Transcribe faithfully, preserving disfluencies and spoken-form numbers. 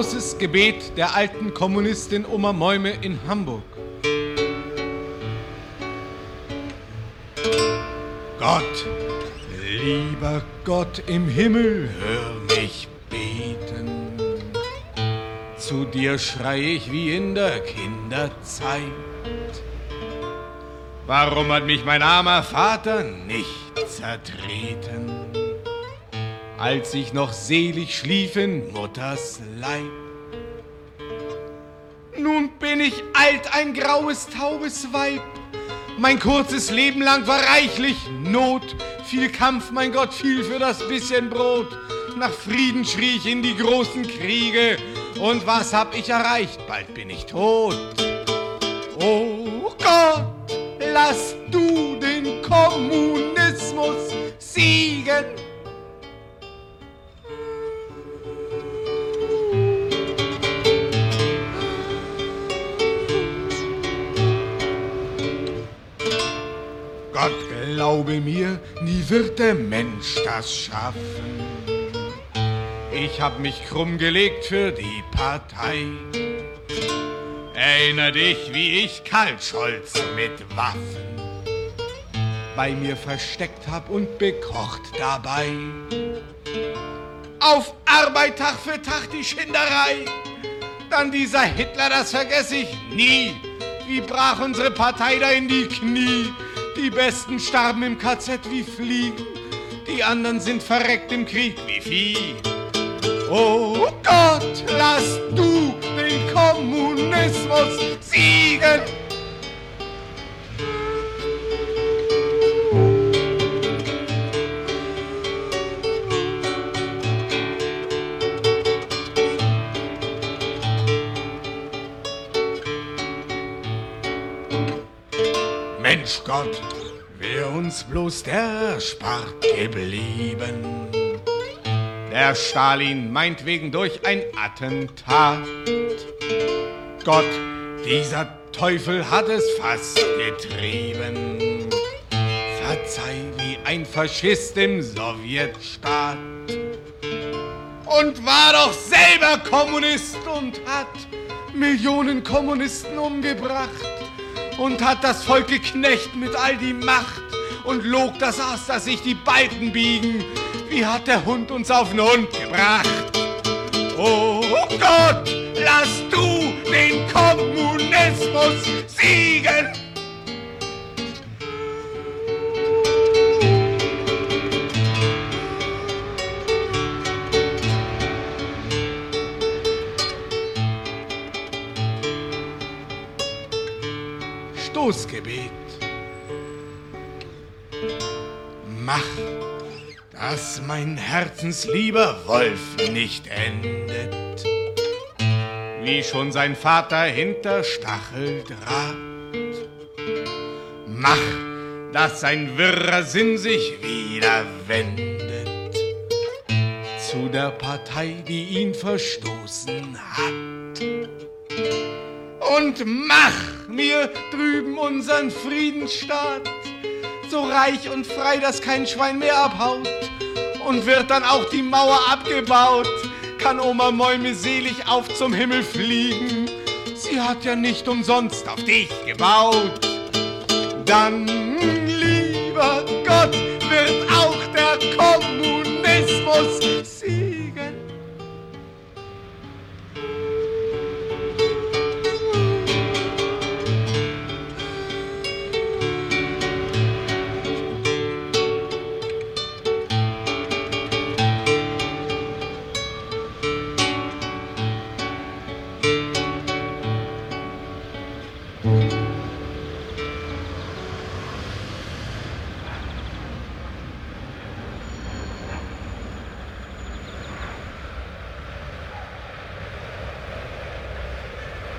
Großes Gebet der alten Kommunistin Oma Mäume in Hamburg. Gott, lieber Gott im Himmel, hör mich beten. Zu dir schrei ich wie in der Kinderzeit. Warum hat mich mein armer Vater nicht zertreten, als ich noch selig schlief in Mutters Leib? Nun bin ich alt, ein graues, taubes Weib. Mein kurzes Leben lang war reichlich Not. Viel Kampf, mein Gott, viel für das bisschen Brot. Nach Frieden schrie ich in die großen Kriege. Und was hab ich erreicht? Bald bin ich tot. Oh Gott, lass du den Kommunismus siegen. Gott, glaube mir, nie wird der Mensch das schaffen. Ich hab mich krumm gelegt für die Partei. Erinner dich, wie ich Karl Scholz mit Waffen bei mir versteckt hab und bekocht dabei. Auf Arbeit Tag für Tag die Schinderei. Dann dieser Hitler, das vergess ich nie. Wie brach unsere Partei da in die Knie. Die Besten starben im K Z wie Fliegen. Die anderen sind verreckt im Krieg wie Vieh. Oh Gott, lass du den Kommunismus siegen! Mensch Gott, wär uns bloß der erspart geblieben. Der Stalin meinetwegen durch ein Attentat. Gott, dieser Teufel hat es fast getrieben. Verzeih, wie ein Faschist im Sowjetstaat. Und war doch selber Kommunist und hat Millionen Kommunisten umgebracht. Und hat das Volk geknecht mit all die Macht und log das aus, dass sich die Balken biegen. Wie hat der Hund uns auf den Hund gebracht? Oh Gott, lass du den Kommunismus siegen! Stoßgebet. Mach, dass mein herzenslieber Wolf nicht endet, wie schon sein Vater hinter Stacheldraht. Mach, dass sein wirrer Sinn sich wieder wendet zu der Partei, die ihn verstoßen hat. Und mach mir drüben unseren Friedensstaat so reich und frei, dass kein Schwein mehr abhaut. Und wird dann auch die Mauer abgebaut, kann Oma Mäume selig auf zum Himmel fliegen. Sie hat ja nicht umsonst auf dich gebaut. Dann, lieber Gott, wird auch der Kommunismus siegen.